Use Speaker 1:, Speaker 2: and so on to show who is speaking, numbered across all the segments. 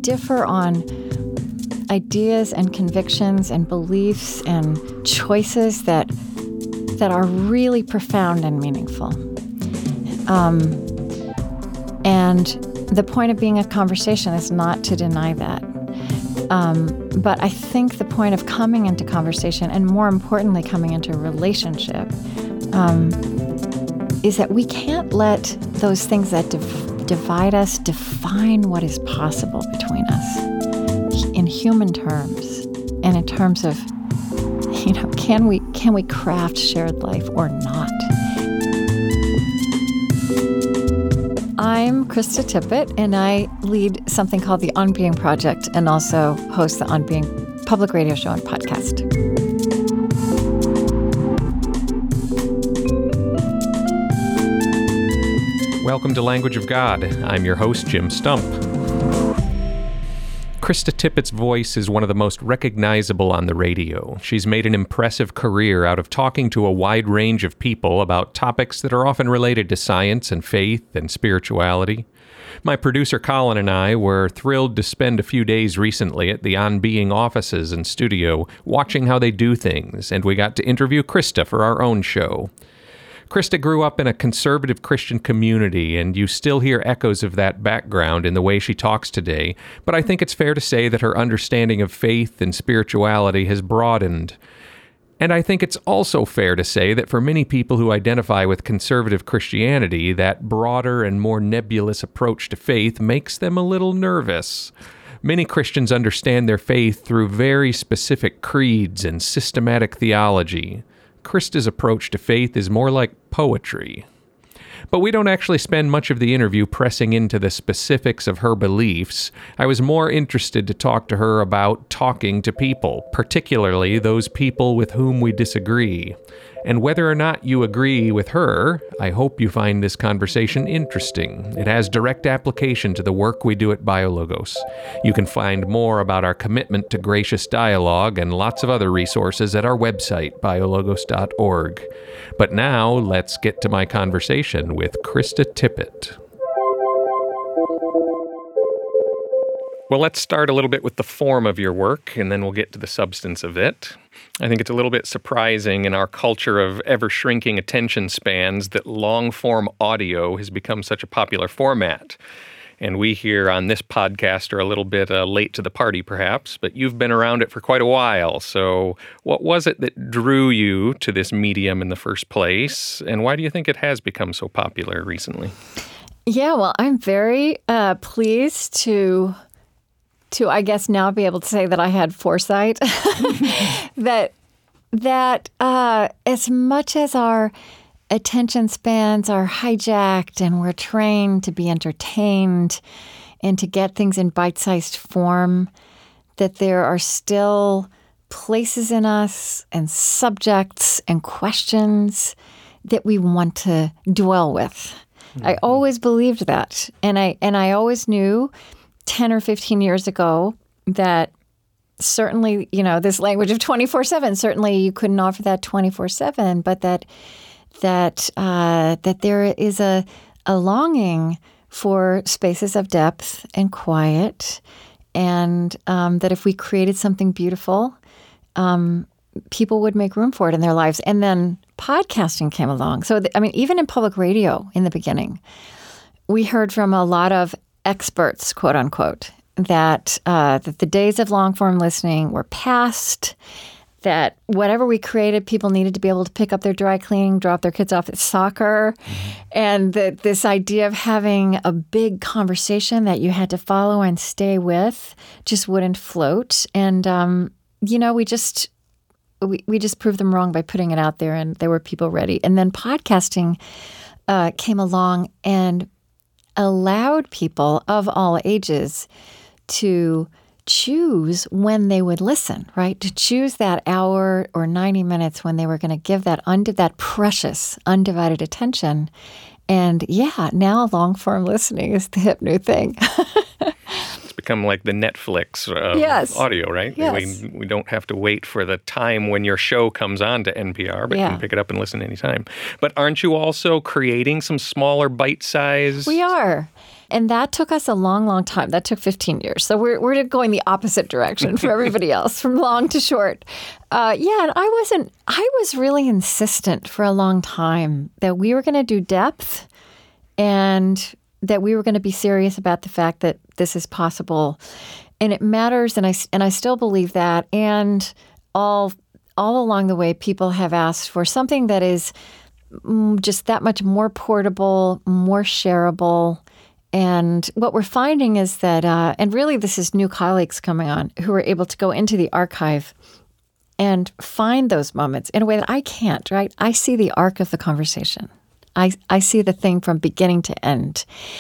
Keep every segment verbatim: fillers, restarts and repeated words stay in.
Speaker 1: differ on ideas and convictions and beliefs and choices that that are really profound and meaningful. Um, and the point of being a conversation is not to deny that. Um, but I think the point of coming into conversation, and more importantly, coming into a relationship, um, is that we can't let those things that div- divide us define what is possible between us in human terms and in terms of, you know, can we can we craft shared life or not? I'm Krista Tippett, and I lead something called the On Being Project and also host the On Being public radio show and podcast.
Speaker 2: Welcome to Language of God. I'm your host, Jim Stump. Krista Tippett's voice is one of the most recognizable on the radio. She's made an impressive career out of talking to a wide range of people about topics that are often related to science and faith and spirituality. My producer Colin and I were thrilled to spend a few days recently at the On Being offices and studio watching how they do things, and we got to interview Krista for our own show. Krista grew up in a conservative Christian community, and you still hear echoes of that background in the way she talks today, but I think it's fair to say that her understanding of faith and spirituality has broadened. And I think it's also fair to say that for many people who identify with conservative Christianity, that broader and more nebulous approach to faith makes them a little nervous. Many Christians understand their faith through very specific creeds and systematic theology. Krista's approach to faith is more like poetry. But we don't actually spend much of the interview pressing into the specifics of her beliefs. I was more interested to talk to her about talking to people, particularly those people with whom we disagree. And whether or not you agree with her, I hope you find this conversation interesting. It has direct application to the work we do at BioLogos. You can find more about our commitment to gracious dialogue and lots of other resources at our website, biologos dot org. But now, let's get to my conversation with Krista Tippett. Well, let's start a little bit with the form of your work, and then we'll get to the substance of it. I think it's a little bit surprising in our culture of ever-shrinking attention spans that long-form audio has become such a popular format. And we here on this podcast are a little bit uh, late to the party, perhaps, but you've been around it for quite a while. So what was it that drew you to this medium in the first place, and why do you think it has become so popular recently?
Speaker 1: Yeah, well, I'm very uh, pleased to... to, I guess, now be able to say that I had foresight, that that uh, as much as our attention spans are hijacked and we're trained to be entertained and to get things in bite-sized form, that there are still places in us and subjects and questions that we want to dwell with. Mm-hmm. I always believed that, and I and I always knew ten or fifteen years ago that certainly, you know, this language of twenty-four seven, certainly you couldn't offer that twenty-four seven, but that that uh, that there is a, a longing for spaces of depth and quiet, and um, that if we created something beautiful, um, people would make room for it in their lives. And then podcasting came along. So, th- I mean, even in public radio in the beginning, we heard from a lot of experts, quote unquote, that uh, that the days of long form listening were past, that whatever we created, people needed to be able to pick up their dry cleaning, drop their kids off at soccer, mm-hmm. and that this idea of having a big conversation that you had to follow and stay with just wouldn't float. And, um, you know, we just we, we just proved them wrong by putting it out there, and there were people ready. And then podcasting uh, came along and allowed people of all ages to choose when they would listen, right? To choose that hour or ninety minutes when they were going to give that undi- that precious, undivided attention. And yeah, now long-form listening is the hip new thing.
Speaker 2: It's become like the Netflix of
Speaker 1: yes.
Speaker 2: audio, right?
Speaker 1: Yes.
Speaker 2: We, we don't have to wait for the time when your show comes on to N P R, but
Speaker 1: yeah.
Speaker 2: you can pick it up and listen anytime. But aren't you also creating some smaller bite-size?
Speaker 1: We are. And that took us a long, long time. That took fifteen years. So we're we're going the opposite direction from everybody else, from long to short. Uh, yeah, and I wasn't, I was really insistent for a long time that we were going to do depth and that we were going to be serious about the fact that this is possible. And it matters, and I, and I still believe that. And all all along the way, people have asked for something that is just that much more portable, more shareable. And what we're finding is that, uh, and really this is new colleagues coming on who are able to go into the archive and find those moments in a way that I can't, right? I see the arc of the conversation. I, I see the thing from beginning to end.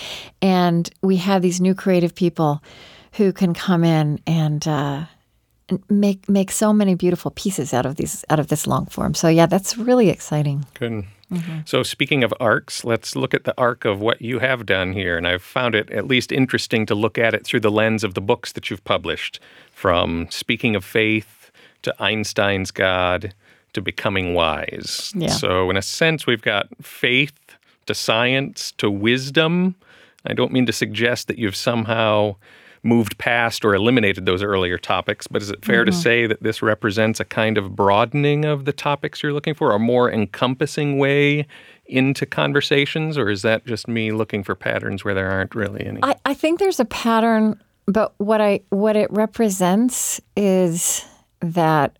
Speaker 1: And we have these new creative people who can come in and uh, make make so many beautiful pieces out of these out of this long form. So yeah, that's really exciting.
Speaker 2: Good. Mm-hmm. So speaking of arcs, let's look at the arc of what you have done here. And I've found it at least interesting to look at it through the lens of the books that you've published, from Speaking of Faith to Einstein's God to Becoming Wise.
Speaker 1: Yeah.
Speaker 2: So in a sense, we've got faith to science to wisdom. I don't mean to suggest that you've somehow moved past or eliminated those earlier topics, but is it fair mm-hmm. to say that this represents a kind of broadening of the topics you're looking for, a more encompassing way into conversations, or is that just me looking for patterns where there aren't really any?
Speaker 1: I, I think there's a pattern, but what I what it represents is that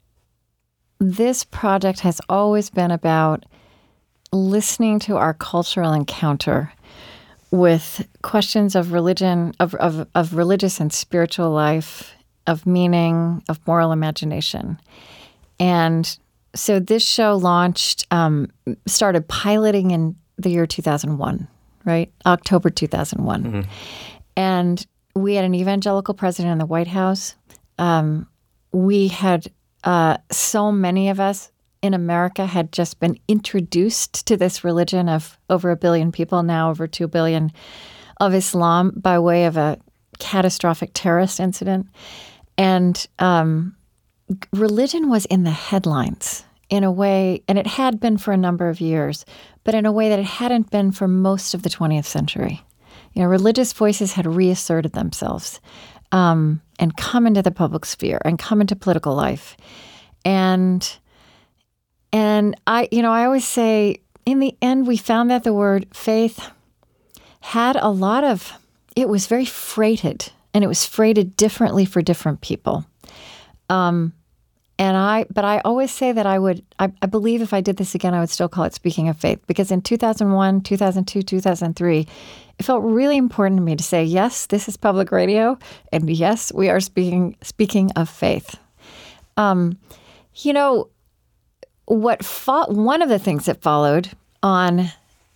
Speaker 1: this project has always been about listening to our cultural encounter with questions of religion, of, of, of religious and spiritual life, of meaning, of moral imagination. And so this show launched, um, started piloting in the year two thousand one, right? October two thousand one. Mm-hmm. And we had an evangelical president in the White House. Um, we had, uh, so many of us in America had just been introduced to this religion of over a billion people, now over two billion, of Islam by way of a catastrophic terrorist incident. And um, religion was in the headlines in a way, and it had been for a number of years, but in a way that it hadn't been for most of the twentieth century. You know, religious voices had reasserted themselves um, and come into the public sphere and come into political life. And And I, you know, I always say, in the end, we found that the word faith had a lot of, it was very freighted, and it was freighted differently for different people. Um, and I, but I always say that I would, I, I believe if I did this again, I would still call it Speaking of Faith, because in two thousand one, two thousand two, two thousand three, it felt really important to me to say, yes, this is public radio, and yes, we are speaking speaking of faith. Um, you know, What fo- one of the things that followed on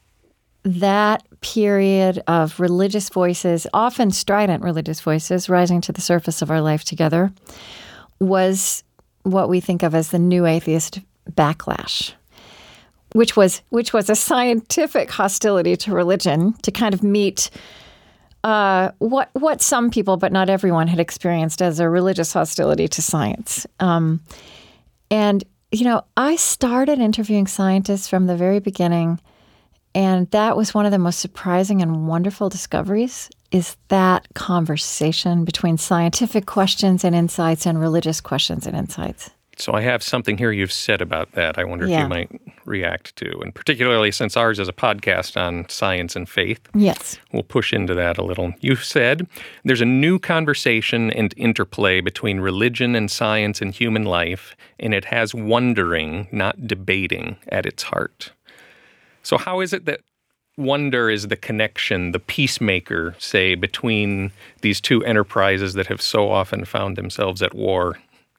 Speaker 1: that period of religious voices, often strident religious voices, rising to the surface of our life together, was what we think of as the new atheist backlash, which was which was a scientific hostility to religion to kind of meet uh, what what some people, but not everyone, had experienced as a religious hostility to science. Um, and You know, I started interviewing scientists from the very beginning, and that was one of the most surprising and wonderful discoveries, is that conversation between scientific questions and insights and religious questions and insights.
Speaker 2: So I have something here you've said about that I wonder if
Speaker 1: yeah.
Speaker 2: you might react to, and particularly since ours is a podcast on science and faith.
Speaker 1: Yes.
Speaker 2: We'll push into that a little. You've said there's a new conversation and interplay between religion and science and human life, and it has wondering, not debating, at its heart. So how is it that wonder is the connection, the peacemaker, say, between these two enterprises that have so often found themselves at war?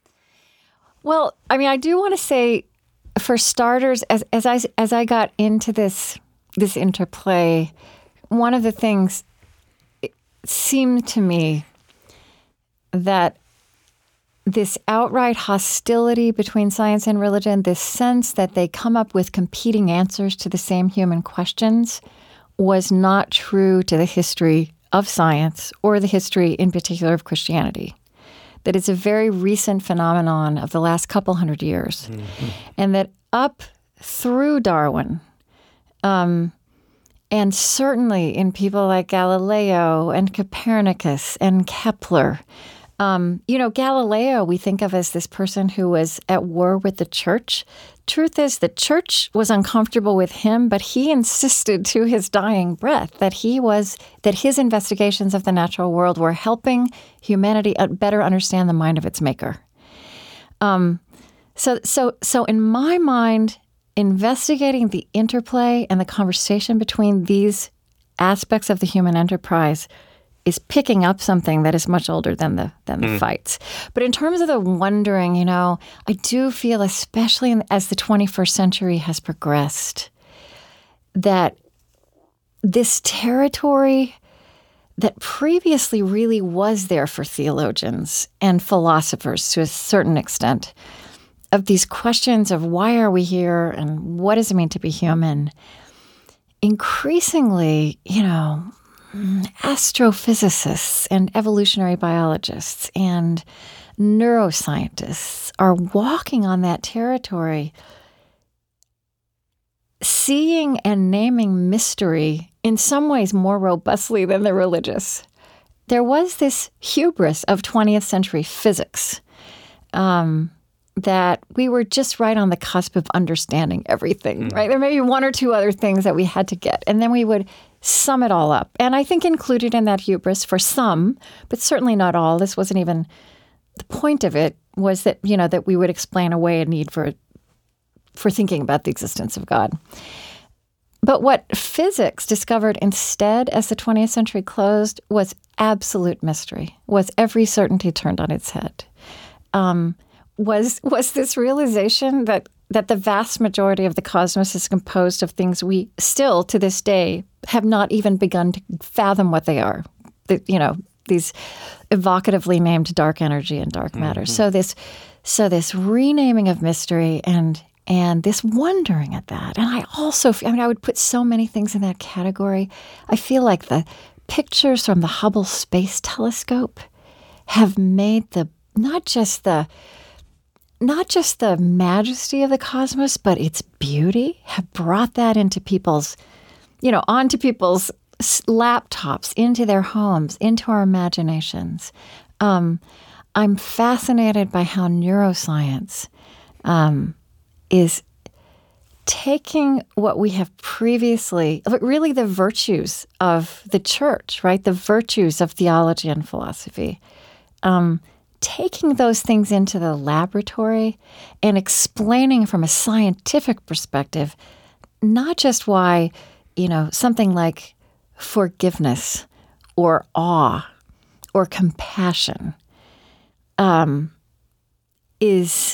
Speaker 1: Well, I mean, I do want to say, for starters, as as I as I got into this this interplay, one of the things it seemed to me that this outright hostility between science and religion, this sense that they come up with competing answers to the same human questions, was not true to the history of science or the history in particular of Christianity. That it's a very recent phenomenon of the last couple hundred years. Mm-hmm. And that up through Darwin um, And certainly in people like Galileo and Copernicus and Kepler. Um, you know, Galileo we think of as this person who was at war with the church. Truth is, the church was uncomfortable with him, but he insisted to his dying breath that he was that his investigations of the natural world were helping humanity better understand the mind of its maker. Um, so, so, so in my mind, investigating the interplay and the conversation between these aspects of the human enterprise is picking up something that is much older than the than the mm. fights. But in terms of the wondering, you know, I do feel, especially in, as the twenty-first century has progressed, that this territory that previously really was there for theologians and philosophers to a certain extent, of these questions of why are we here and what does it mean to be human, increasingly, you know, astrophysicists and evolutionary biologists and neuroscientists are walking on that territory, seeing and naming mystery in some ways more robustly than the religious. There was this hubris of twentieth century physics, um, that we were just right on the cusp of understanding everything, mm. right? There may be one or two other things that we had to get, and then we would sum it all up. And I think included in that hubris for some, but certainly not all, this wasn't even the point of it, was that, you know, that we would explain away a need for for thinking about the existence of God. But what physics discovered instead as the twentieth century closed was absolute mystery, was every certainty turned on its head. Um, was was this realization that that the vast majority of the cosmos is composed of things we still, to this day, have not even begun to fathom what they are. The, you know, these evocatively named dark energy and dark matter. Mm-hmm. So this, so this renaming of mystery and and this wondering at that. And I also, I mean, I would put so many things in that category. I feel like the pictures from the Hubble Space Telescope have made the not just the not just the majesty of the cosmos, but its beauty, have brought that into people's, you know, onto people's laptops, into their homes, into our imaginations. Um, I'm fascinated by how neuroscience um, is taking what we have previously, really the virtues of the church, right? The virtues of theology and philosophy, um, taking those things into the laboratory and explaining from a scientific perspective, not just why, you know, something like forgiveness or awe or compassion um, is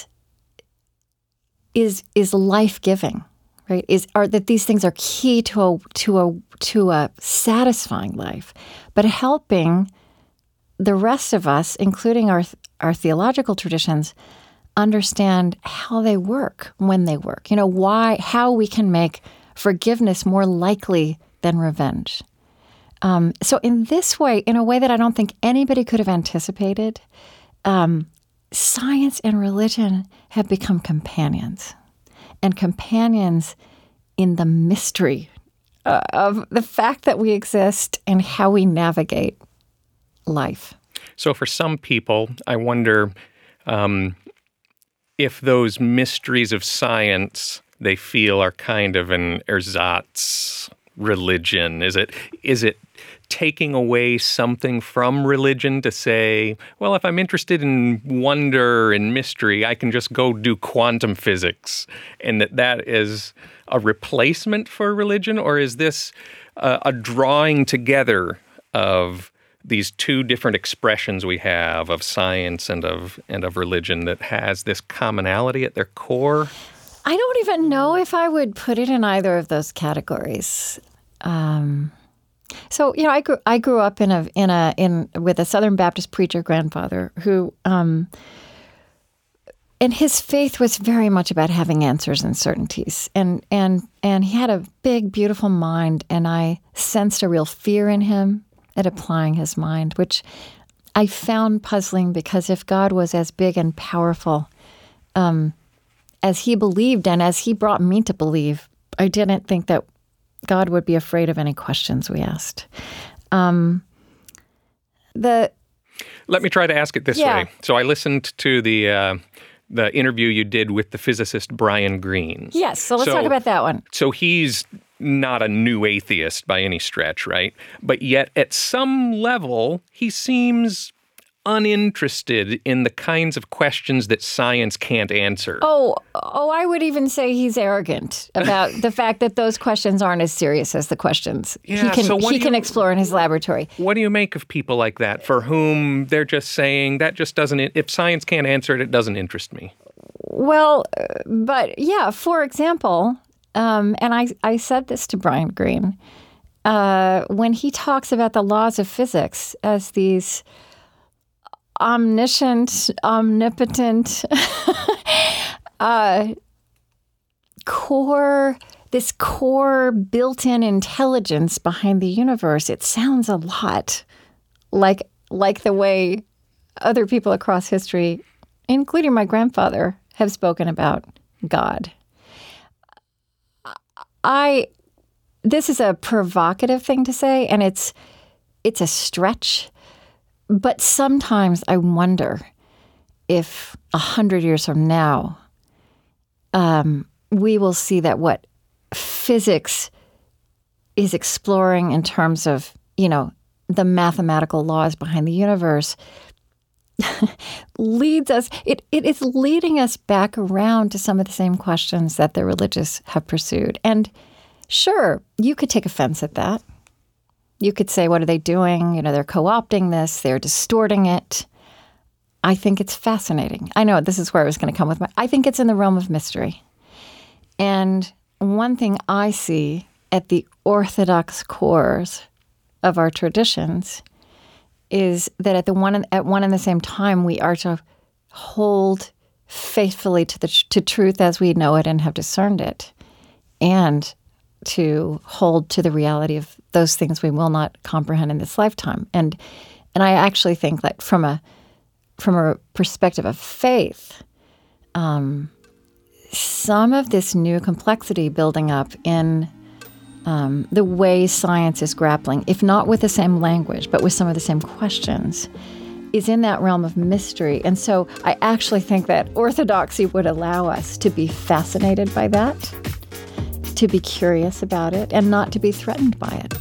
Speaker 1: is is life-giving, right? Is are that these things are key to a to a to a satisfying life, but helping the rest of us, including our our theological traditions, understand how they work when they work. You know, why, how we can make forgiveness more likely than revenge. Um, so in this way, in a way that I don't think anybody could have anticipated, um, science and religion have become companions, and companions in the mystery uh, of the fact that we exist and how we navigate life.
Speaker 2: So for some people, I wonder um, if those mysteries of science they feel are kind of an ersatz religion. Is it is it taking away something from religion to say, well, if I'm interested in wonder and mystery, I can just go do quantum physics, and that that is a replacement for religion? Or is this uh, a drawing together of these two different expressions we have of science and of and of religion that has this commonality at their core?
Speaker 1: I don't even know if I would put it in either of those categories. Um, so, you know, I grew I grew up in a in a in with a Southern Baptist preacher grandfather who, um, and his faith was very much about having answers and certainties, and and and he had a big, beautiful mind, and I sensed a real fear in him at applying his mind, which I found puzzling, because if God was as big and powerful um, as he believed and as he brought me to believe, I didn't think that God would be afraid of any questions we asked. Um, the
Speaker 2: Let me try to ask it this
Speaker 1: Yeah.
Speaker 2: way. So I listened to the uh, the interview you did with the physicist Brian Greene.
Speaker 1: Yes, so let's
Speaker 2: So-
Speaker 1: talk about that one.
Speaker 2: So he's not a new atheist by any stretch, right? But yet at some level, he seems uninterested in the kinds of questions that science can't answer.
Speaker 1: Oh, oh, I would even say he's arrogant about the fact that those questions aren't as serious as the questions he
Speaker 2: Yeah,
Speaker 1: can
Speaker 2: so what
Speaker 1: he
Speaker 2: do
Speaker 1: can
Speaker 2: you-
Speaker 1: explore in his laboratory.
Speaker 2: What do you make of people like that for whom they're just saying that just doesn't, if science can't answer it, it doesn't interest me?
Speaker 1: Well, uh, but yeah, for example, um, and I, I said this to Brian Greene, uh, when he talks about the laws of physics as these omniscient, omnipotent, uh, core, this core built-in intelligence behind the universe, it sounds a lot like like the way other people across history, including my grandfather, have spoken about God. I this is a provocative thing to say, and it's it's a stretch. But sometimes I wonder if a hundred years from now, um, we will see that what physics is exploring in terms of, you know, the mathematical laws behind the universe leads us, it, it is leading us back around to some of the same questions that the religious have pursued. And sure, you could take offense at that. You could say, what are they doing? You know, they're co-opting this. They're distorting it. I think it's fascinating. I know this is where I was going to come with my, I think it's in the realm of mystery. And one thing I see at the orthodox cores of our traditions is that at the one at one and the same time, we are to hold faithfully to the to truth as we know it and have discerned it, and to hold to the reality of those things we will not comprehend in this lifetime. And and I actually think that from a from a perspective of faith, um, some of this new complexity building up in um, the way science is grappling, if not with the same language, but with some of the same questions, is in that realm of mystery. And so I actually think that orthodoxy would allow us to be fascinated by that, to be curious about it, and not to be threatened by it.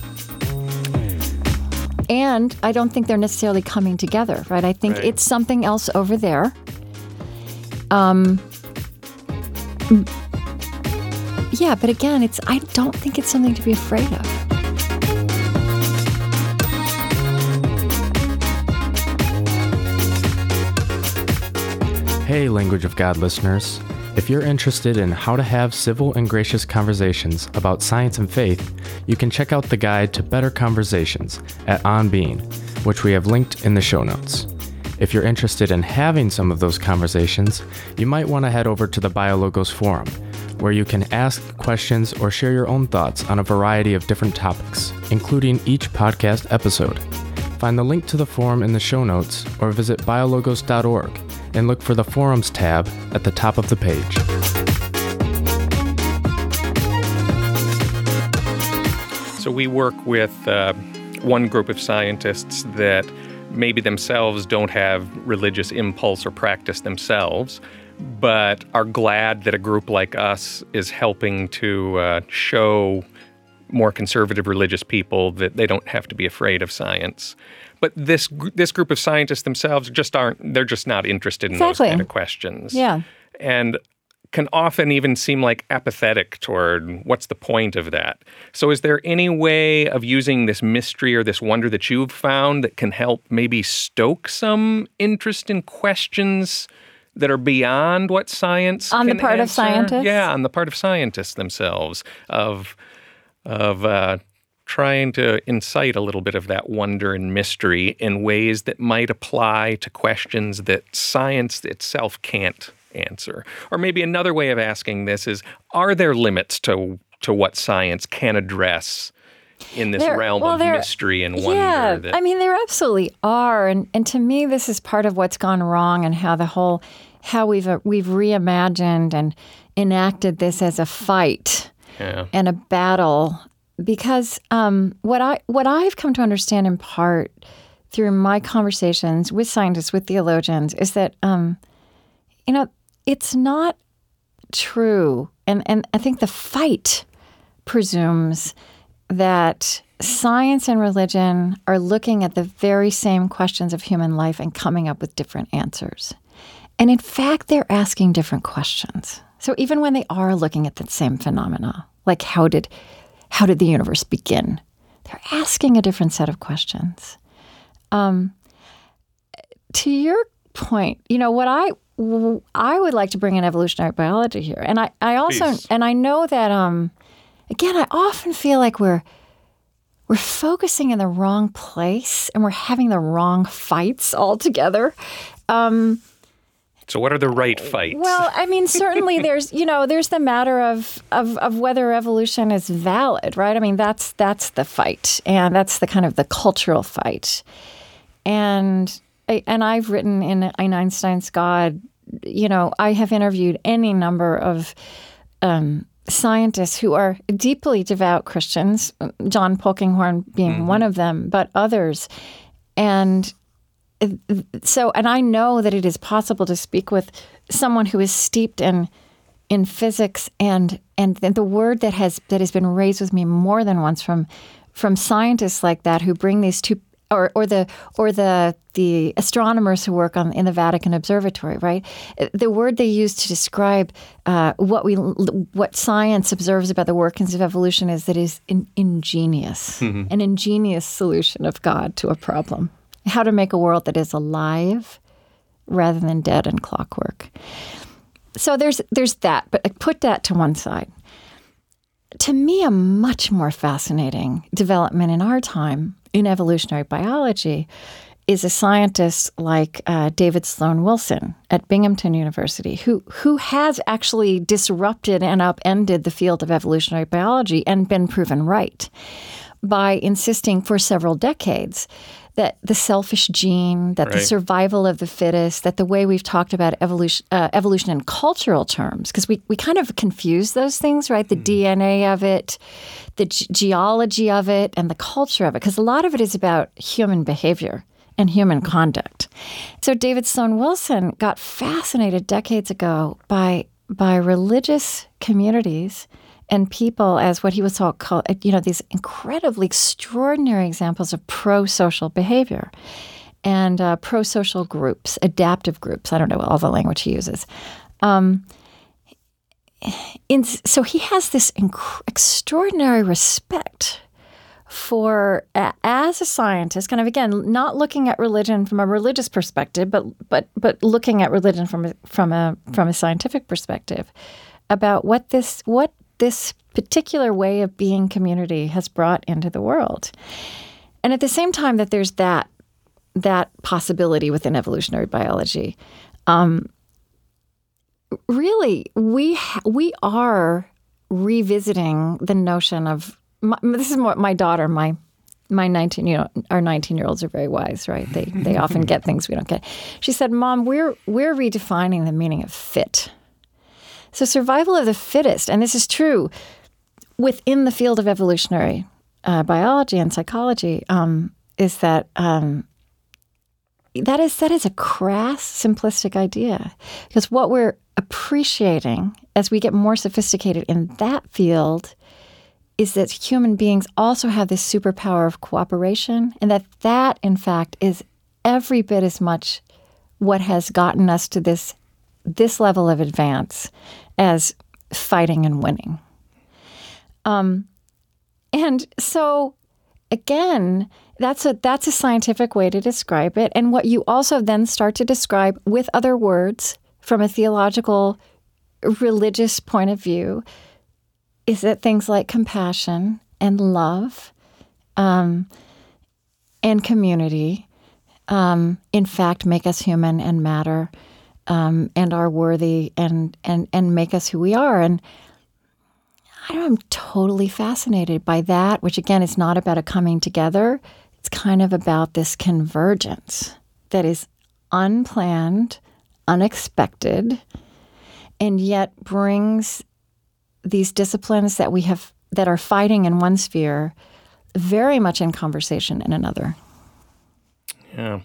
Speaker 1: And I don't think they're necessarily coming together, right? I think
Speaker 2: Right.
Speaker 1: it's something else over there. Um, yeah, but again, it's I don't think it's something to be afraid of.
Speaker 3: Hey, Language of God listeners. If you're interested in how to have civil and gracious conversations about science and faith, you can check out the guide to better conversations at On Being, which we have linked in the show notes. If you're interested in having some of those conversations, you might want to head over to the BioLogos forum, where you can ask questions or share your own thoughts on a variety of different topics, including each podcast episode. Find the link to the forum in the show notes or visit biologos dot org and look for the Forums tab at the top of the page.
Speaker 2: So we work with uh, one group of scientists that maybe themselves don't have religious impulse or practice themselves, but are glad that a group like us is helping to uh, show more conservative religious people that they don't have to be afraid of science. But this gr- this group of scientists themselves just aren't, they're just not interested in
Speaker 1: Exactly.
Speaker 2: those kind of questions.
Speaker 1: Yeah.
Speaker 2: And can often even seem like apathetic toward what's the point of that. So is there any way of using this mystery or this wonder that you've found that can help maybe stoke some interest in questions that are beyond what science
Speaker 1: On the
Speaker 2: can
Speaker 1: part of
Speaker 2: answer?
Speaker 1: scientists?
Speaker 2: Yeah, on the part of scientists themselves, of of uh, trying to incite a little bit of that wonder and mystery in ways that might apply to questions that science itself can't answer. Or maybe another way of asking this is, are there limits to to what science can address in this
Speaker 1: There-
Speaker 2: realm
Speaker 1: well,
Speaker 2: of
Speaker 1: there-
Speaker 2: mystery and wonder?
Speaker 1: Yeah,
Speaker 2: that,
Speaker 1: I mean, there absolutely are, and and to me, this is part of what's gone wrong, and how the whole, how we've uh, we've reimagined and enacted this as a fight
Speaker 2: yeah.
Speaker 1: and a battle because um, what I what I've come to understand in part through my conversations with scientists, with theologians, is that um, you know it's not true, and and I think the fight presumes that science and religion are looking at the very same questions of human life and coming up with different answers. And in fact, they're asking different questions. So even when they are looking at the same phenomena, like how did how did the universe begin, they're asking a different set of questions. Um, to your point, you know, what I I would like to bring in evolutionary biology here, and I, I also
Speaker 2: Please.
Speaker 1: and I know that um, again, I often feel like we're we're focusing in the wrong place and we're having the wrong fights altogether. Um,
Speaker 2: So what are the right fights?
Speaker 1: Well, I mean, certainly there's, you know, there's the matter of, of of whether evolution is valid, right? I mean, that's that's the fight, and that's the kind of the cultural fight. And I, and I've written in in Einstein's God, you know, I have interviewed any number of um, scientists who are deeply devout Christians, John Polkinghorne being mm-hmm. one of them, but others, and. So, and I know that it is possible to speak with someone who is steeped in in physics, and and the word that has that has been raised with me more than once from from scientists like that who bring these two, or or the or the the astronomers who work on in the Vatican Observatory, right? The word they use to describe uh, what we what science observes about the workings of evolution is that it is in, ingenious, mm-hmm. an ingenious solution of God to a problem. How to make a world that is alive rather than dead and clockwork. So there's there's that, but put that to one side. To me, a much more fascinating development in our time in evolutionary biology is a scientist like uh, David Sloan Wilson at Binghamton University, who who has actually disrupted and upended the field of evolutionary biology and been proven right by insisting for several decades that the selfish gene, that right. the survival of the fittest, that the way we've talked about evolution uh, evolution in cultural terms, because we, we kind of confuse those things, right? The mm. D N A of it, the g- geology of it, and the culture of it, because a lot of it is about human behavior and human conduct. So David Sloan Wilson got fascinated decades ago by by religious communities and people as what he was called, you know, these incredibly extraordinary examples of pro-social behavior and uh, pro-social groups, adaptive groups. I don't know all the language he uses. Um, in, so he has this inc- extraordinary respect for, uh, as a scientist, kind of, again, not looking at religion from a religious perspective, but but but looking at religion from a, from a from a scientific perspective about what this what this particular way of being community has brought into the world. And at the same time that there's that that possibility within evolutionary biology, um, really we ha- we are revisiting the notion of my, this is what my daughter, my my nineteen, you know, our nineteen-year-olds are very wise, right? They they often get things we don't get. She said, "Mom, we're we're redefining the meaning of fit." So survival of the fittest, and this is true within the field of evolutionary uh, biology and psychology, um, is that um, that is that is a crass, simplistic idea. Because what we're appreciating as we get more sophisticated in that field is that human beings also have this superpower of cooperation, and that that, in fact, is every bit as much what has gotten us to this this level of advance as fighting and winning. Um, and so, again, that's a that's a scientific way to describe it. And what you also then start to describe with other words from a theological, religious point of view is that things like compassion and love um, and community, um, in fact, make us human and matter. Um, and are worthy and, and and make us who we are. And I don't know, I'm totally fascinated by that, which again is not about a coming together. It's kind of about this convergence that is unplanned, unexpected, and yet brings these disciplines that we have that are fighting in one sphere very much in conversation in another.
Speaker 2: Yeah.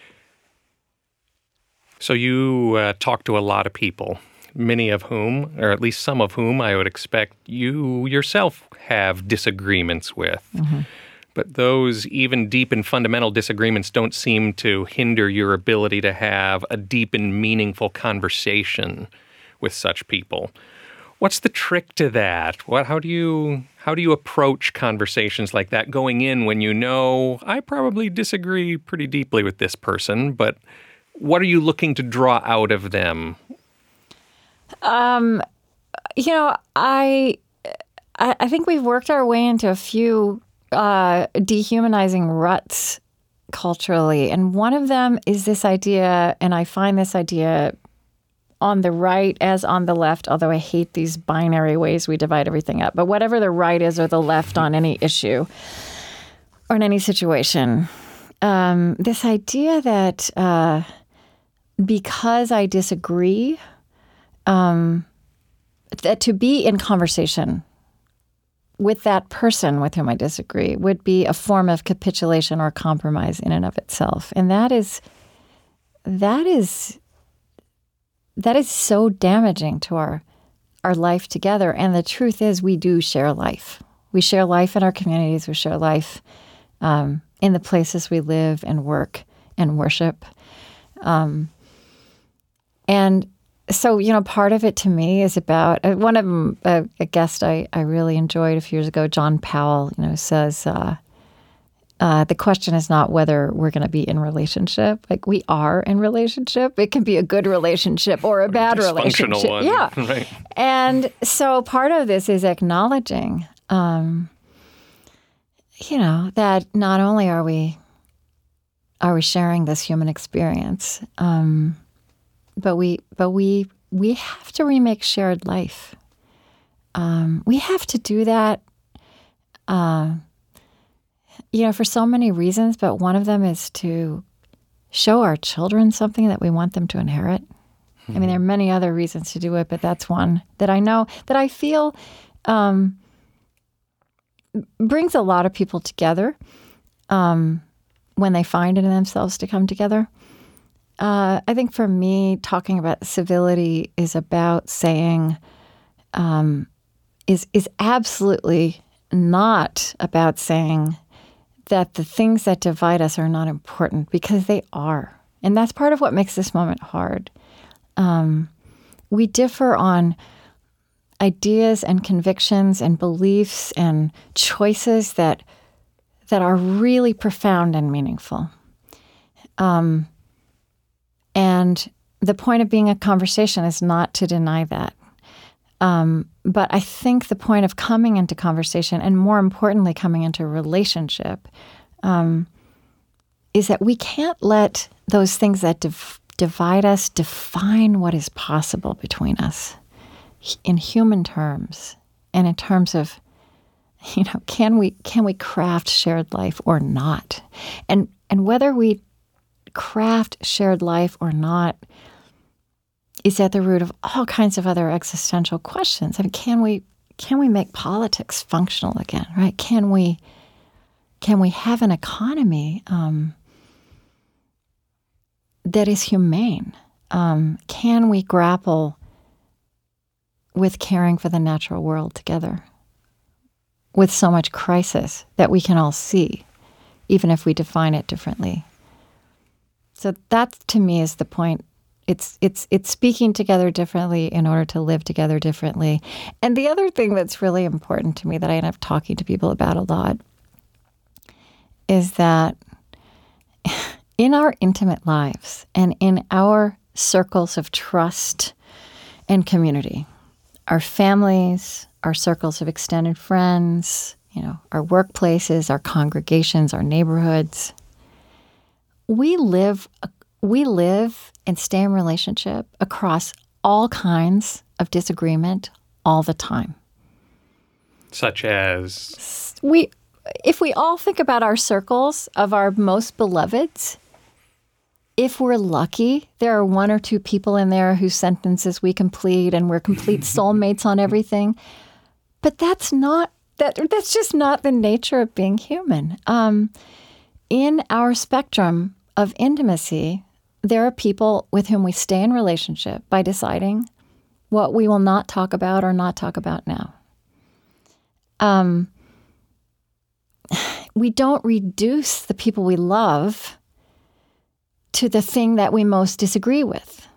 Speaker 2: So you uh, talk to a lot of people, many of whom, or at least some of whom, I would expect you yourself have disagreements with. Mm-hmm. But those even deep and fundamental disagreements don't seem to hinder your ability to have a deep and meaningful conversation with such people. What's the trick to that? What, how do you how do you approach conversations like that going in when you know, I probably disagree pretty deeply with this person, but what are you looking to draw out of them?
Speaker 1: Um, you know, I I think we've worked our way into a few uh, dehumanizing ruts culturally. And one of them is this idea, and I find this idea on the right as on the left, although I hate these binary ways we divide everything up. But whatever the right is or the left on any issue or in any situation, um, this idea that uh, because I disagree, um, that to be in conversation with that person with whom I disagree would be a form of capitulation or compromise in and of itself. And that is, that is, that is so damaging to our, our life together. And the truth is we do share life. We share life in our communities. We share life um, in the places we live and work and worship. Um, and So, you know, part of it to me is about, uh, one of them, uh, a guest I, I really enjoyed a few years ago, John Powell, you know, says, uh, uh, the question is not whether we're going to be in relationship. Like, we are in relationship. It can be a good relationship or a bad relationship.
Speaker 2: One.
Speaker 1: Yeah.
Speaker 2: Right.
Speaker 1: And so part of this is acknowledging, um, you know, that not only are we, are we sharing this human experience, um, But we, but we, we have to remake shared life. Um, we have to do that, uh, you know, for so many reasons. But one of them is to show our children something that we want them to inherit. Mm-hmm. I mean, there are many other reasons to do it, but that's one that I know that I feel um, brings a lot of people together um, when they find it in themselves to come together. Uh, I think for me, talking about civility is about saying, um, is is absolutely not about saying that the things that divide us are not important, because they are. And that's part of what makes this moment hard. Um, we differ on ideas and convictions and beliefs and choices that that are really profound and meaningful. Um And the point of being a conversation is not to deny that. Um, but I think the point of coming into conversation, and more importantly, coming into a relationship, um, is that we can't let those things that div- divide us define what is possible between us in human terms, and in terms of, you know, can we can we craft shared life or not? And and whether we craft shared life or not is at the root of all kinds of other existential questions. I mean, can we can we make politics functional again, right? Can we can we have an economy um, that is humane? Um, can we grapple with caring for the natural world together with so much crisis that we can all see, even if we define it differently? So that, to me, is the point. It's it's it's speaking together differently in order to live together differently. And the other thing that's really important to me that I end up talking to people about a lot is that in our intimate lives and in our circles of trust and community, our families, our circles of extended friends, you know, our workplaces, our congregations, our neighborhoods, We live, we live and stay in relationship across all kinds of disagreement all the time.
Speaker 2: Such as?
Speaker 1: We, if we all think about our circles of our most beloveds, if we're lucky, there are one or two people in there whose sentences we complete, and we're complete soulmates on everything. But that's not that that's just not the nature of being human. Um, in our spectrum of intimacy, there are people with whom we stay in relationship by deciding what we will not talk about or not talk about now. Um, we don't reduce the people we love to the thing that we most disagree with.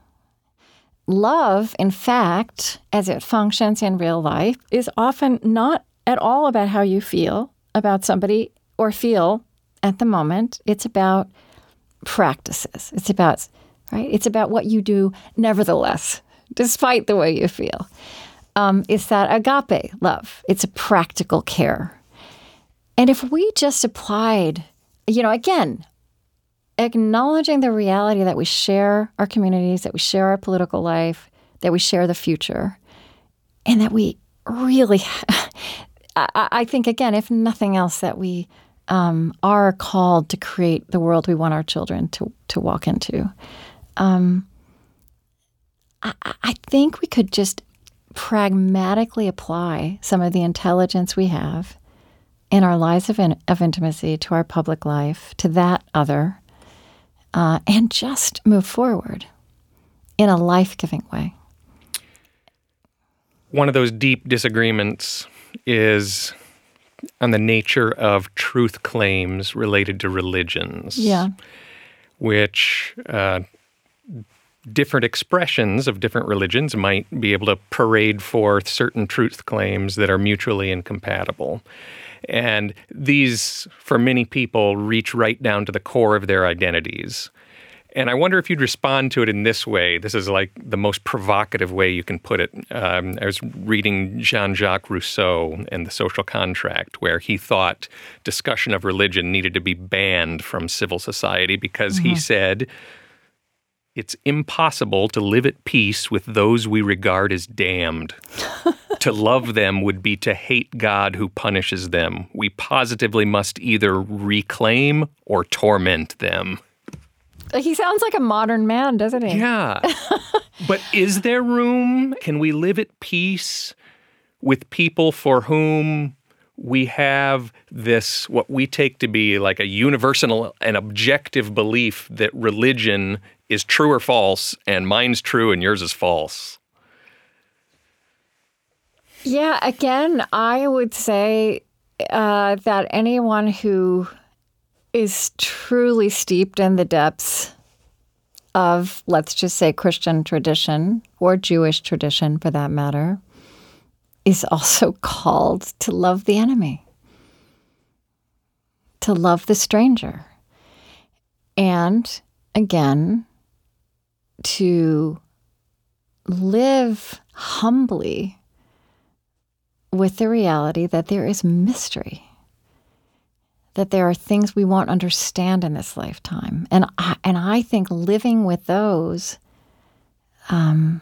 Speaker 1: Love, in fact, as it functions in real life, is often not at all about how you feel about somebody or feel at the moment. It's about practices. It's about, right? It's about what you do nevertheless, despite the way you feel. Um, it's that agape love. It's a practical care. And if we just applied, you know, again, acknowledging the reality that we share our communities, that we share our political life, that we share the future, and that we really, I, I think, again, if nothing else, that we um, are called to create the world we want our children to, to walk into. Um, I, I think we could just pragmatically apply some of the intelligence we have in our lives of, in, of intimacy to our public life, to that other, uh, and just move forward in a life-giving way.
Speaker 2: One of those deep disagreements is on the nature of truth claims related to religions.
Speaker 1: Yeah.
Speaker 2: Which uh, different expressions of different religions might be able to parade forth certain truth claims that are mutually incompatible. And these, for many people, reach right down to the core of their identities. And I wonder if you'd respond to it in this way. This is like the most provocative way you can put it. Um, I was reading Jean-Jacques Rousseau and The Social Contract, where he thought discussion of religion needed to be banned from civil society because mm-hmm. he said, it's impossible to live at peace with those we regard as damned. To love them would be to hate God who punishes them. We positively must either reclaim or torment them.
Speaker 1: He sounds like a modern man, doesn't he?
Speaker 2: Yeah. But is there room? Can we live at peace with people for whom we have this, what we take to be like a universal and objective belief that religion is true or false, and mine's true and yours is false?
Speaker 1: Yeah, again, I would say uh, that anyone who is truly steeped in the depths of, let's just say, Christian tradition, or Jewish tradition for that matter, is also called to love the enemy, to love the stranger, and, again, to live humbly with the reality that there is mystery, that there are things we won't understand in this lifetime. And I, and I think living with those, um,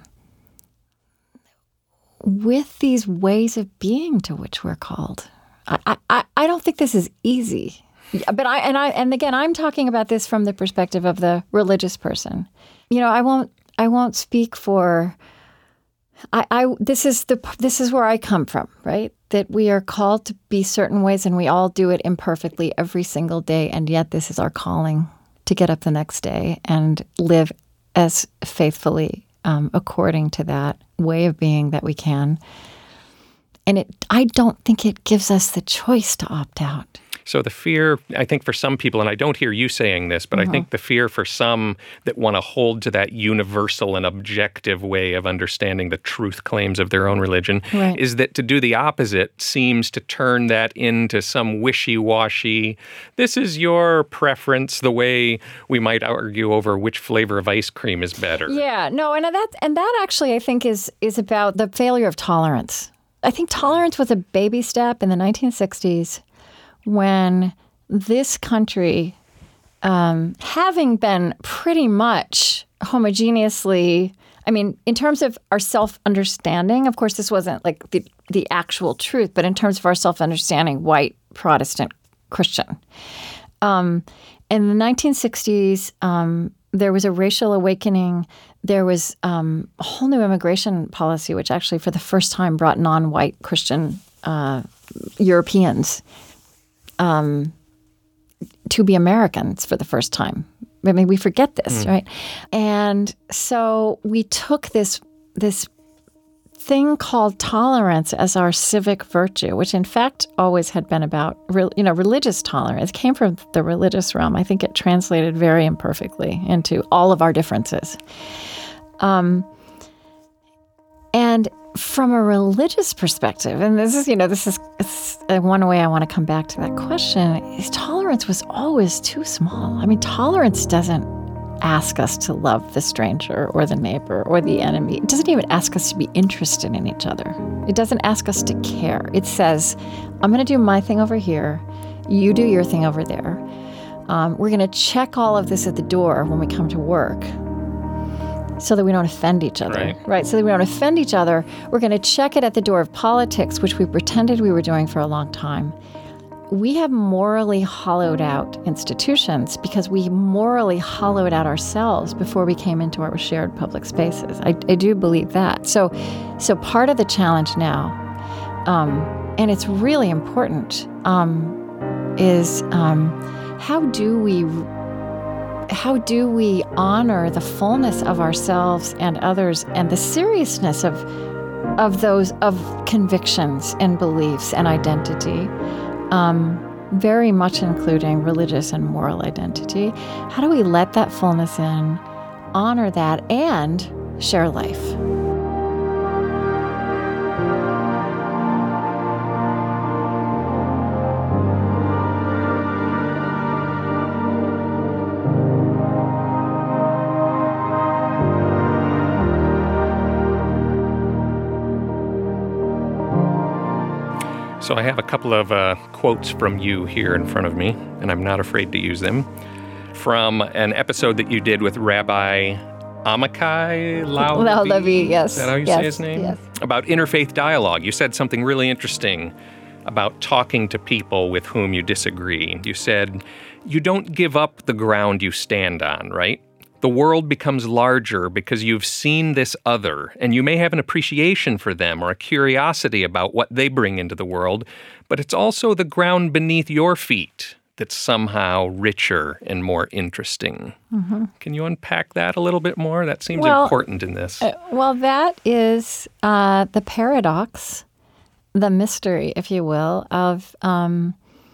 Speaker 1: with these ways of being to which we're called, I, I, I don't think this is easy. But I and I and again, I'm talking about this from the perspective of the religious person. You know, I won't I won't speak for. I, I this is the this is where I come from, right? That we are called to be certain ways, and we all do it imperfectly every single day, and yet this is our calling to get up the next day and live as faithfully um, according to that way of being that we can. And it, I don't think it gives us the choice to opt out.
Speaker 2: So the fear, I think for some people, and I don't hear you saying this, but mm-hmm. I think the fear for some that want to hold to that universal and objective way of understanding the truth claims of their own religion
Speaker 1: right.
Speaker 2: is that to do the opposite seems to turn that into some wishy-washy, this is your preference, the way we might argue over which flavor of ice cream is better.
Speaker 1: Yeah, no, and that and that actually I think is is about the failure of tolerance. I think tolerance was a baby step in the nineteen sixties. When this country, um, having been pretty much homogeneously, I mean, in terms of our self-understanding, of course, this wasn't like the, the actual truth, but in terms of our self-understanding, white, Protestant, Christian. Um, in the nineteen sixties, um, there was a racial awakening. There was um, a whole new immigration policy, which actually for the first time brought non-white Christian uh Europeans um, to be Americans for the first time. I mean, we forget this, mm. right? And so we took this this thing called tolerance as our civic virtue, which in fact always had been about, you know, religious tolerance. It came from the religious realm. I think it translated very imperfectly into all of our differences. Um, and from a religious perspective, and this is, you know, this is it's one way I want to come back to that question, is tolerance was always too small. I mean, tolerance doesn't ask us to love the stranger or the neighbor or the enemy. It doesn't even ask us to be interested in each other. It doesn't ask us to care. It says, I'm going to do my thing over here. You do your thing over there. Um, we're going to check all of this at the door when we come to work so that we don't offend each other.
Speaker 2: Right.
Speaker 1: Right? So that we don't offend each other. We're going to check it at the door of politics, which we pretended we were doing for a long time. We have morally hollowed out institutions because we morally hollowed out ourselves before we came into our shared public spaces. I, I do believe that. So, so part of the challenge now, um, and it's really important, um, is um, how do we how do we honor the fullness of ourselves and others and the seriousness of of those of convictions and beliefs and identity. Um, very much including religious and moral identity. How do we let that fullness in, honor that, and share life?
Speaker 2: So I have a couple of uh, quotes from you here in front of me, and I'm not afraid to use them, from an episode that you did with Rabbi Amichai Lau-Levi.
Speaker 1: Lau-Levi, yes.
Speaker 2: Is that how you
Speaker 1: yes,
Speaker 2: say his name?
Speaker 1: Yes.
Speaker 2: About interfaith dialogue. You said something really interesting about talking to people with whom you disagree. You said, you don't give up the ground you stand on, right? The world becomes larger because you've seen this other, and you may have an appreciation for them or a curiosity about what they bring into the world, but it's also the ground beneath your feet that's somehow richer and more interesting. Mm-hmm. Can you unpack that a little bit more? That seems
Speaker 1: well,
Speaker 2: important in this.
Speaker 1: Uh, well, that is uh, the paradox, the mystery, if you will, of... Um,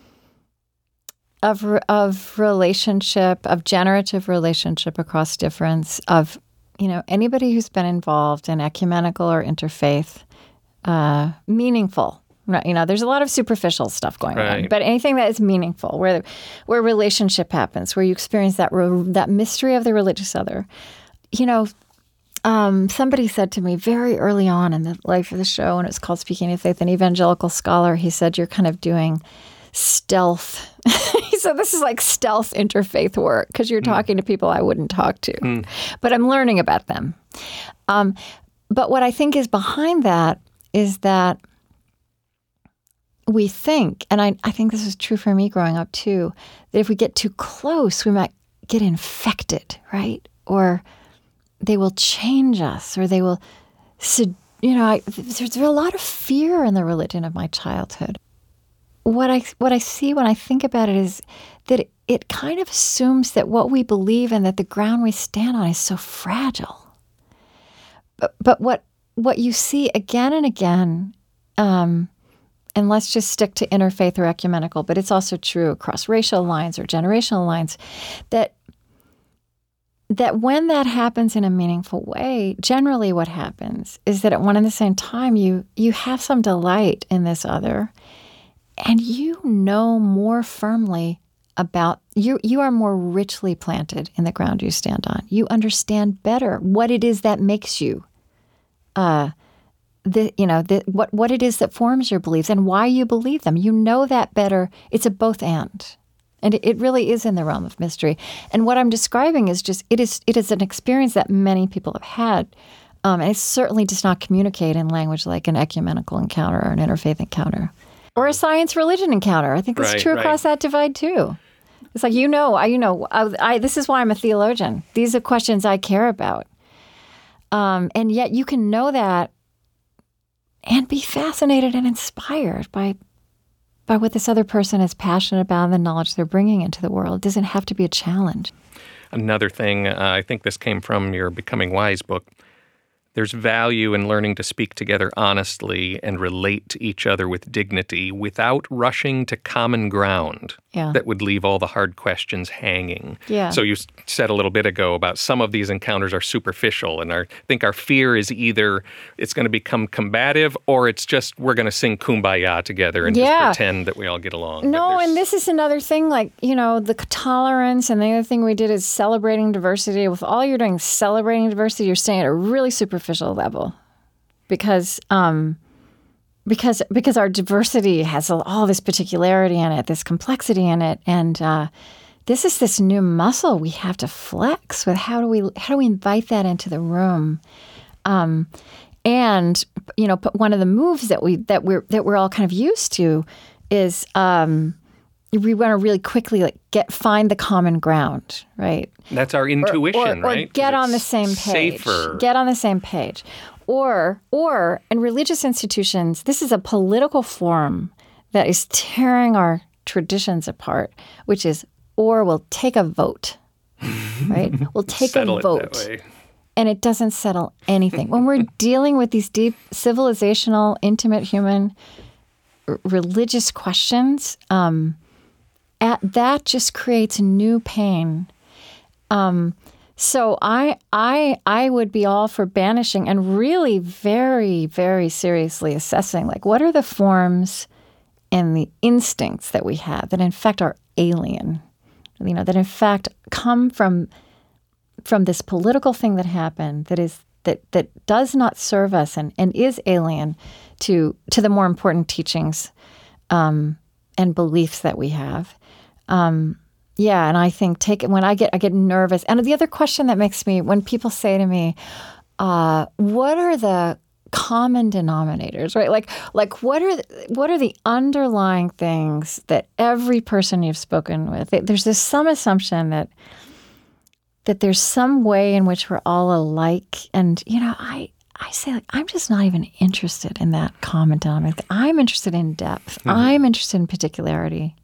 Speaker 1: Of of relationship, of generative relationship across difference, of, you know, anybody who's been involved in ecumenical or interfaith, uh, meaningful. Right? You know, there's a lot of superficial stuff going
Speaker 2: right.
Speaker 1: on, but anything that is meaningful, where where relationship happens, where you experience that that mystery of the religious other. You know, um, somebody said to me very early on in the life of the show, and it was called Speaking of Faith, an evangelical scholar. He said, "You're kind of doing stealth." He said, this is like stealth interfaith work because you're mm. talking to people I wouldn't talk to, mm. but I'm learning about them. Um, but what I think is behind that is that we think, and I, I think this was true for me growing up too, that if we get too close, we might get infected, right? Or they will change us, or they will, you know, I, there's, there's a lot of fear in the religion of my childhood. What I what I see when I think about it is that it, it kind of assumes that what we believe and that the ground we stand on is so fragile. But but what what you see again and again, um, and let's just stick to interfaith or ecumenical, but it's also true across racial lines or generational lines, that that when that happens in a meaningful way, generally what happens is that at one and the same time you you have some delight in this other. And you know more firmly about, you you are more richly planted in the ground you stand on. You understand better what it is that makes you, uh, the you know, the, what, what it is that forms your beliefs and why you believe them. You know that better. It's a both and. And it, it really is in the realm of mystery. And what I'm describing is just, it is it is an experience that many people have had. Um, and it certainly does not communicate in language like an ecumenical encounter or an interfaith encounter. Or a science-religion encounter. I think it's
Speaker 2: right,
Speaker 1: true
Speaker 2: right.
Speaker 1: across that divide, too. It's like, you know, I, you know, I, I, this is why I'm a theologian. These are questions I care about. Um, and yet you can know that and be fascinated and inspired by by what this other person is passionate about and the knowledge they're bringing into the world. It doesn't have to be a challenge.
Speaker 2: Another thing, uh, I think this came from your Becoming Wise book. There's value in learning to speak together honestly and relate to each other with dignity without rushing to common ground
Speaker 1: yeah.
Speaker 2: that would leave all the hard questions hanging.
Speaker 1: Yeah.
Speaker 2: So you said a little bit ago about some of these encounters are superficial, and our, I think our fear is either it's going to become combative or it's just we're going to sing Kumbaya together and
Speaker 1: yeah.
Speaker 2: just pretend that we all get along.
Speaker 1: No, and this is another thing, like, you know, the tolerance, and the other thing we did is celebrating diversity. With all you're doing celebrating diversity, you're staying at a really superficial level because um, because because our diversity has all this particularity in it, this complexity in it, and uh, this is this new muscle we have to flex with. How do we how do we invite that into the room? Um, and you know, one of the moves that we that we're that we're all kind of used to is um, we want to really quickly like get find the common ground, right?
Speaker 2: That's our intuition,
Speaker 1: or, or,
Speaker 2: right?
Speaker 1: Or get on the same page.
Speaker 2: Safer.
Speaker 1: Get on the same page. Or, or in religious institutions, this is a political forum that is tearing our traditions apart, which is, or we'll take a vote, right? We'll take
Speaker 2: Settle
Speaker 1: a vote.
Speaker 2: It that way.
Speaker 1: And it doesn't settle anything. When we're dealing with these deep civilizational, intimate, human, r- religious questions, um, at, that just creates new pain. Um, so I, I, I would be all for banishing and really very, very seriously assessing, like, what are the forms and the instincts that we have that in fact are alien, you know, that in fact come from from this political thing that happened that is that that does not serve us and, and is alien to to the more important teachings um, and beliefs that we have. Um, yeah, and I think take it when I get I get nervous. And the other question that makes me when people say to me, uh, "What are the common denominators?" Right? Like like what are the, what are the underlying things that every person you've spoken with? There's this some assumption that. that there's some way in which we're all alike. And, you know, I, I say, like, I'm just not even interested in that common denominator. I'm interested in depth. Mm-hmm. I'm interested in particularity.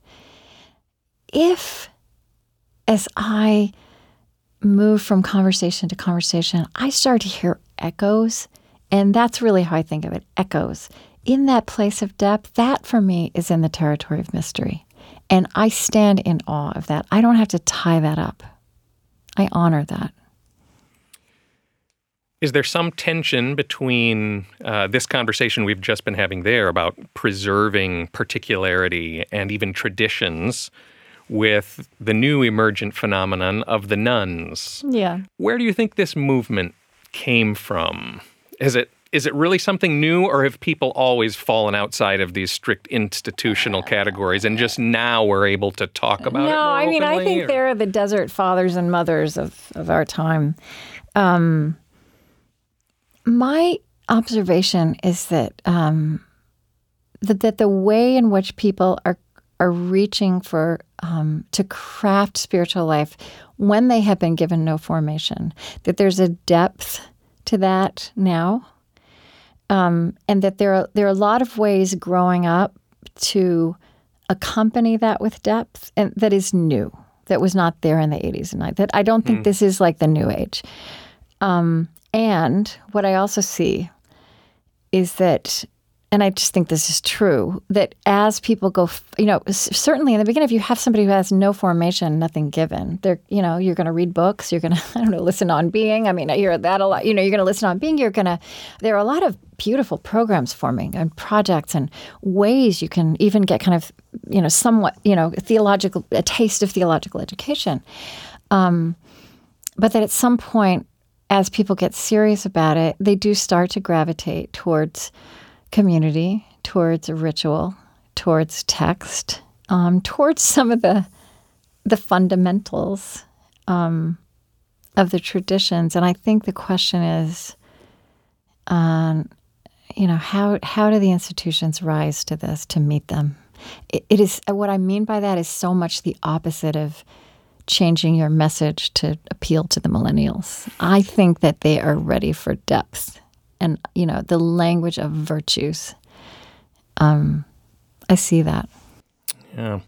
Speaker 1: If, as I move from conversation to conversation, I start to hear echoes, and that's really how I think of it, echoes. In that place of depth, that for me is in the territory of mystery. And I stand in awe of that. I don't have to tie that up. I honor that.
Speaker 2: Is there some tension between uh, this conversation we've just been having there about preserving particularity and even traditions with the new emergent phenomenon of the nuns?
Speaker 1: Yeah.
Speaker 2: Where do you think this movement came from? Is it is it really something new, or have people always fallen outside of these strict institutional categories and just now we're able to talk about
Speaker 1: no,
Speaker 2: it more
Speaker 1: I mean,
Speaker 2: openly,
Speaker 1: I think
Speaker 2: or?
Speaker 1: they're the desert fathers and mothers of, of our time. Um, my observation is that, um, that that the way in which people are are reaching for um, to craft spiritual life when they have been given no formation, that there's a depth to that now. Um, and that there are there are a lot of ways growing up to accompany that with depth, and that is new. That was not there in the eighties and nineties. That I don't think mm. this is like the new age. Um, and what I also see is that, and I just think this is true, that as people go, you know, certainly in the beginning, if you have somebody who has no formation, nothing given, they're, you know, you're going to read books, you're going to, I don't know, listen on Being. I mean, I hear that a lot. You know, you're going to listen on Being. You're going to, there are a lot of beautiful programs forming and projects and ways you can even get kind of, you know, somewhat, you know, theological, a taste of theological education. Um, but that at some point, as people get serious about it, they do start to gravitate towards community, towards a ritual, towards text, um, towards some of the the fundamentals um, of the traditions. And I think the question is, um, you know, how how do the institutions rise to this, to meet them? It, it is what I mean by that is so much the opposite of changing your message to appeal to the millennials. I think that they are ready for depth. And, you know, the language of virtues. Um, I see that.
Speaker 2: Yeah.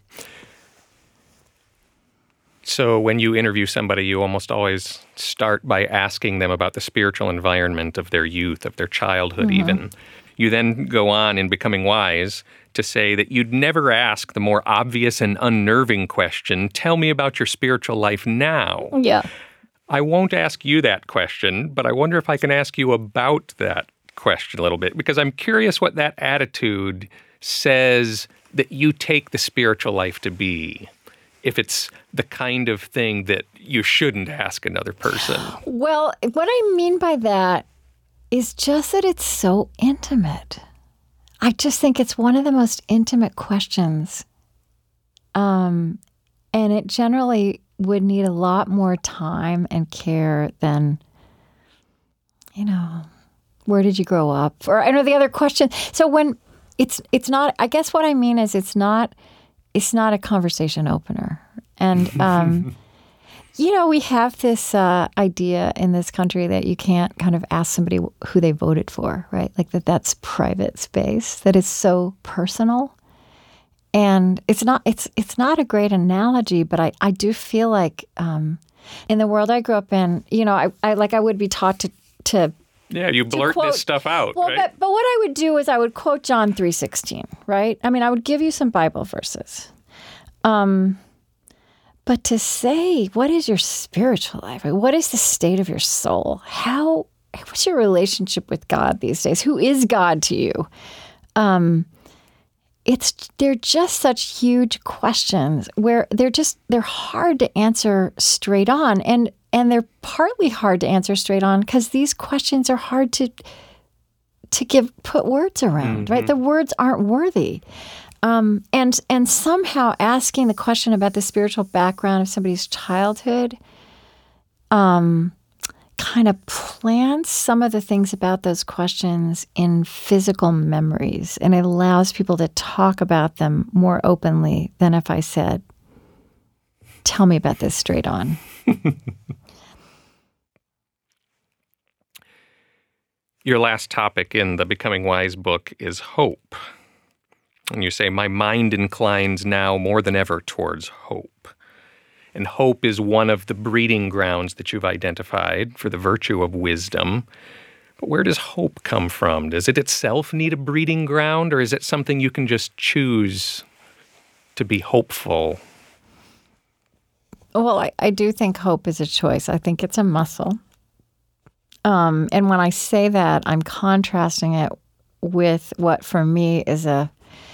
Speaker 2: So when you interview somebody, you almost always start by asking them about the spiritual environment of their youth, of their childhood mm-hmm. even. You then go on in Becoming Wise to say that you'd never ask the more obvious and unnerving question, tell me about your spiritual life now.
Speaker 1: Yeah.
Speaker 2: I won't ask you that question, but I wonder if I can ask you about that question a little bit, because I'm curious what that attitude says that you take the spiritual life to be, if it's the kind of thing that you shouldn't ask another person.
Speaker 1: Well, what I mean by that is just that it's so intimate. I just think it's one of the most intimate questions. Um, and it generally would need a lot more time and care than, you know, where did you grow up? Or I know the other question. So when it's it's not, I guess what I mean is it's not it's not a conversation opener. And um, you know, we have this uh, idea in this country that you can't kind of ask somebody who they voted for, right? Like that that's private space, that is so personal. And it's not it's it's not a great analogy, but I, I do feel like um, in the world I grew up in, you know, I, I like I would be taught to to
Speaker 2: Yeah, you blurt
Speaker 1: quote,
Speaker 2: this stuff out,
Speaker 1: well,
Speaker 2: right?
Speaker 1: But, but what I would do is I would quote John three sixteen, right? I mean, I would give you some Bible verses. Um But to say, what is your spiritual life? What is the state of your soul? How, what's your relationship with God these days? Who is God to you? Um, it's, they're just such huge questions where they're just, they're hard to answer straight on. And, and they're partly hard to answer straight on because these questions are hard to, to give, put words around, mm-hmm. right? The words aren't worthy. Um, and and somehow asking the question about the spiritual background of somebody's childhood um, kind of plants some of the things about those questions in physical memories. And it allows people to talk about them more openly than if I said, tell me about this straight on.
Speaker 2: Your last topic in the Becoming Wise book is hope. And you say, my mind inclines now more than ever towards hope. And hope is one of the breeding grounds that you've identified for the virtue of wisdom. But where does hope come from? Does it itself need a breeding ground, or is it something you can just choose to be hopeful?
Speaker 1: Well, I, I do think hope is a choice. I think it's a muscle. Um, and when I say that, I'm contrasting it with what for me is a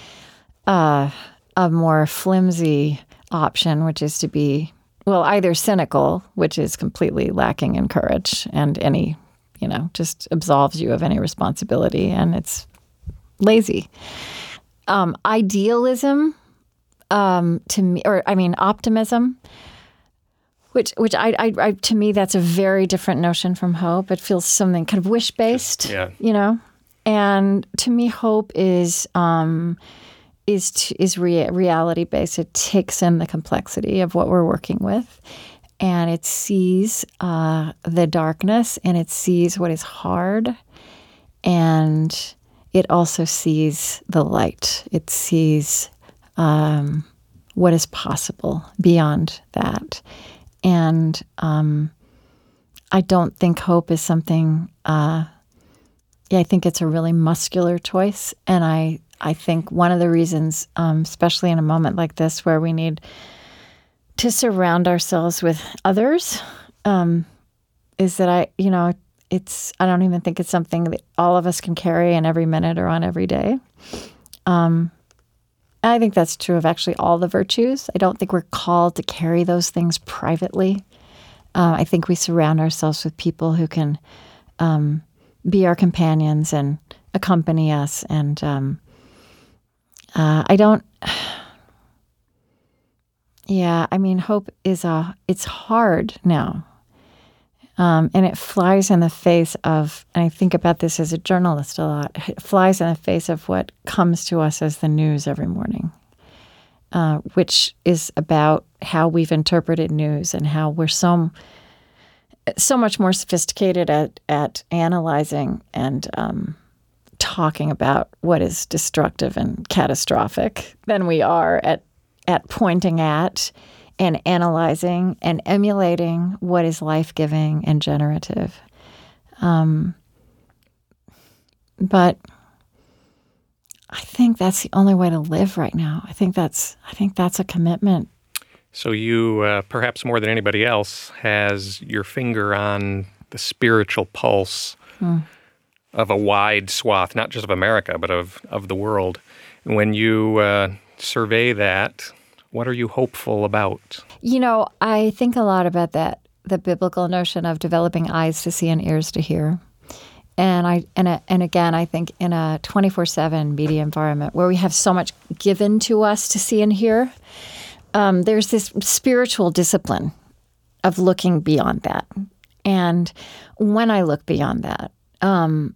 Speaker 1: Uh, a more flimsy option, which is to be, well, either cynical, which is completely lacking in courage and any, you know, just absolves you of any responsibility, and it's lazy. Um, idealism, um, to me, or I mean, optimism, which, which I, I, I, to me, that's a very different notion from hope. It feels something kind of wish-based,
Speaker 2: yeah.
Speaker 1: you know, and to me, hope is. Um, is to, is rea- reality-based. It takes in the complexity of what we're working with, and it sees uh, the darkness, and it sees what is hard, and it also sees the light. It sees um, what is possible beyond that. And um, I don't think hope is something, uh, yeah, I think it's a really muscular choice, and I I think one of the reasons, um, especially in a moment like this where we need to surround ourselves with others, um, is that I, you know, it's, I don't even think it's something that all of us can carry in every minute or on every day. Um, I think that's true of actually all the virtues. I don't think we're called to carry those things privately. Uh, I think we surround ourselves with people who can um, be our companions and accompany us. And um, uh, I don't, yeah, I mean, hope is a, it's hard now. Um, and it flies in the face of, and I think about this as a journalist a lot, it flies in the face of what comes to us as the news every morning, uh, which is about how we've interpreted news and how we're so, so much more sophisticated at, at analyzing and um, talking about what is destructive and catastrophic than we are at at pointing at and analyzing and emulating what is life-giving and generative. Um, but I think that's the only way to live right now. I think that's I think that's a commitment.
Speaker 2: So you, uh, perhaps more than anybody else, has your finger on the spiritual pulse mm. of a wide swath, not just of America, but of, of the world. And when you uh, survey that, what are you hopeful about? You
Speaker 1: know, I think a lot about that, the biblical notion of developing eyes to see and ears to hear. And I and a, and again, I think in a twenty-four seven media environment where we have so much given to us to see and hear, um, there's this spiritual discipline of looking beyond that. And when I look beyond that, um,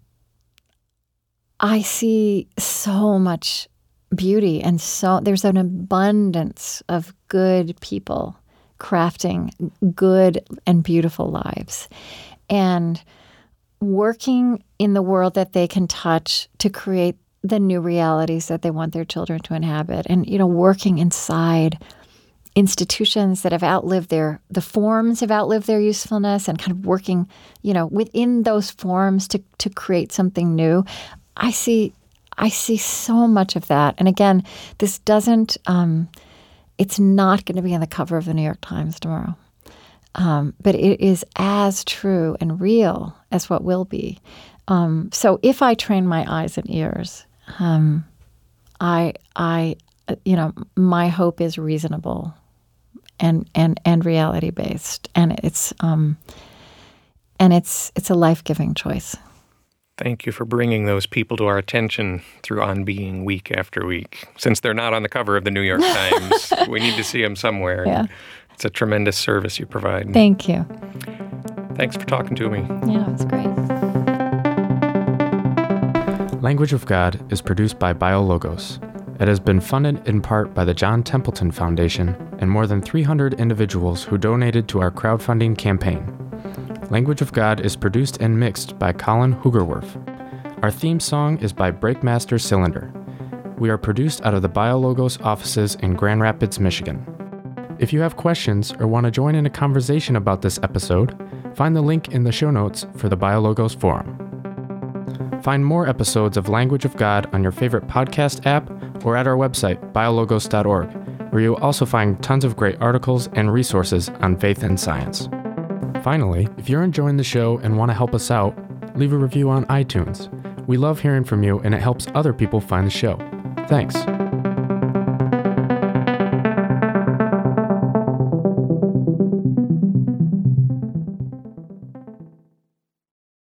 Speaker 1: I see so much beauty, and so there's an abundance of good people crafting good and beautiful lives, and working in the world that they can touch to create the new realities that they want their children to inhabit, and you know, working inside institutions that have outlived their the forms have outlived their usefulness, and kind of working, you know, within those forms to to create something new. I see. I see so much of that. And again, this doesn't, um, it's not going to be on the cover of the New York Times tomorrow. Um, but it is as true and real as what will be. Um, so if I train my eyes and ears, um, I, I, you know, my hope is reasonable and, and, and reality-based. And it's, um, and it's, it's a life-giving choice.
Speaker 2: Thank you for bringing those people to our attention through On Being week after week. Since they're not on the cover of the New York Times, we need to see them somewhere.
Speaker 1: Yeah.
Speaker 2: It's a tremendous service you provide.
Speaker 1: Thank you.
Speaker 2: Thanks for talking to me.
Speaker 1: Yeah, it's great.
Speaker 3: Language of God is produced by BioLogos. It has been funded in part by the John Templeton Foundation and more than three hundred individuals who donated to our crowdfunding campaign. Language of God is produced and mixed by Colin Hoogerwerf. Our theme song is by Breakmaster Cylinder. We are produced out of the BioLogos offices in Grand Rapids, Michigan. If you have questions or want to join in a conversation about this episode, find the link in the show notes for the BioLogos forum. Find more episodes of Language of God on your favorite podcast app or at our website, biologos dot org, where you'll also find tons of great articles and resources on faith and science. Finally, if you're enjoying the show and want to help us out, leave a review on iTunes. We love hearing from you, and it helps other people find the show. Thanks.